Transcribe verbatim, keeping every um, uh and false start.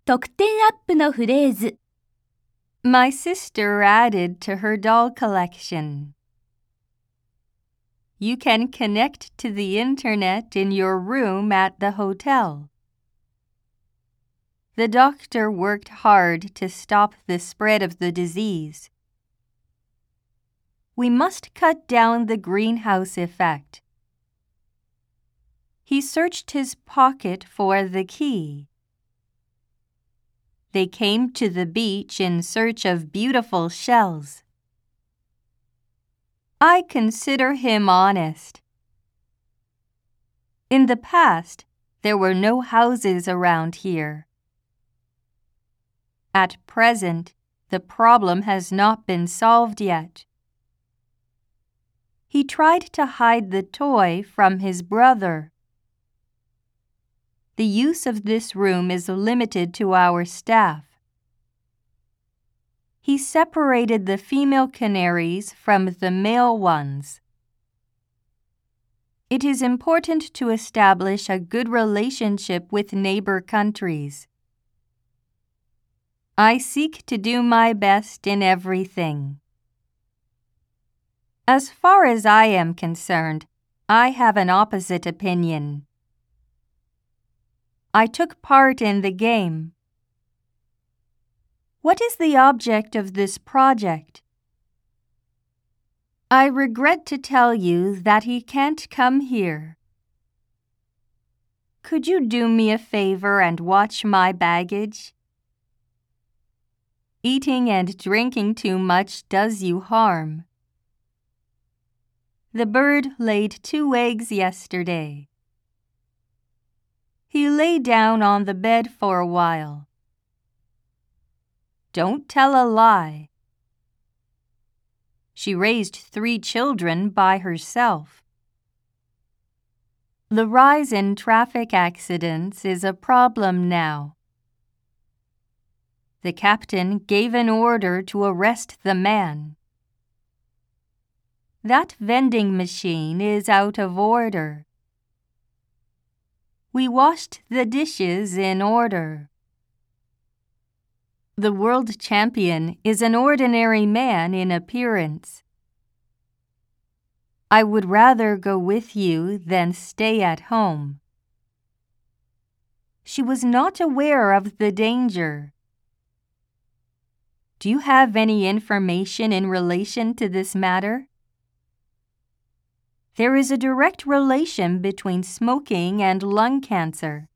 得点アップのフレーズ My sister added to her doll collection. You can connect to the internet in your room at the hotel. The doctor worked hard to stop the spread of the disease. We must cut down the greenhouse effect. He searched his pocket for the key. They came to the beach in search of beautiful shells. I consider him honest. In the past, there were no houses around here. At present, the problem has not been solved yet. He tried to hide the toy from his brother. The use of this room is limited to our staff. He separated the female canaries from the male ones. It is important to establish a good relationship with neighbor countries. I seek to do my best in everything. As far as I am concerned, I have an opposite opinion. I took part in the game. What is the object of this project? I regret to tell you that he can't come here. Could you do me a favor and watch my baggage? Eating and drinking too much does you harm. The bird laid two eggs yesterday. He lay down on the bed for a while. Don't tell a lie. She raised three children by herself. The rise in traffic accidents is a problem now. The captain gave an order to arrest the man. That vending machine is out of order. We washed the dishes in order. The world champion is an ordinary man in appearance. I would rather go with you than stay at home. She was not aware of the danger. Do you have any information in relation to this matter? There is a direct relation between smoking and lung cancer.